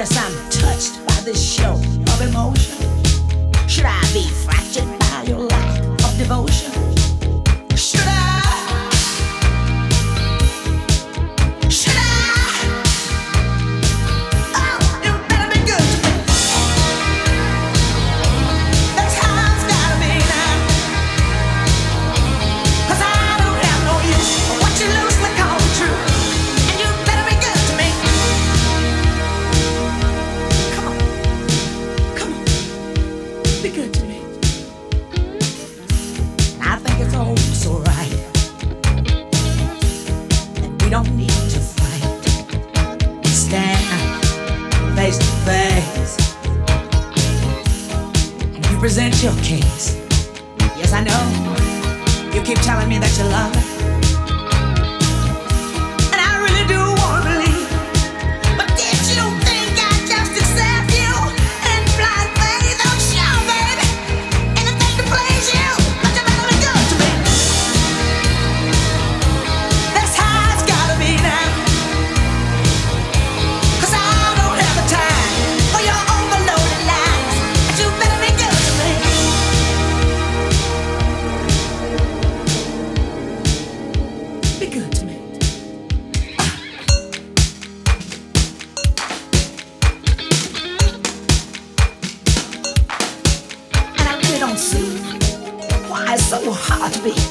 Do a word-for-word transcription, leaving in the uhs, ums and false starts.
Yes, I'm touched by this show of emotion. Should I be fractured by your lack of devotion? Should I? Should I? Oh, you better be good to me. That's how it's gotta be now. 'Cause I don't have no use for what you loosely call the truth. And you better be good to me. Come on. Come on. Be good to me. I think it's oh so right. And we don't need to fight. Stand face to face. And you present your case. Yes, I know. You keep telling me that you love me. And I really do want to believe. But did you think I'd just accept you and blind faith? Oh, sure, baby. Anything to please you. But you better be good to me. That's how it's gotta be now. 'Cause I don't have the time for your overloaded lies. But you better be good to me. Be good to me. And I really don't see why it's so hard to be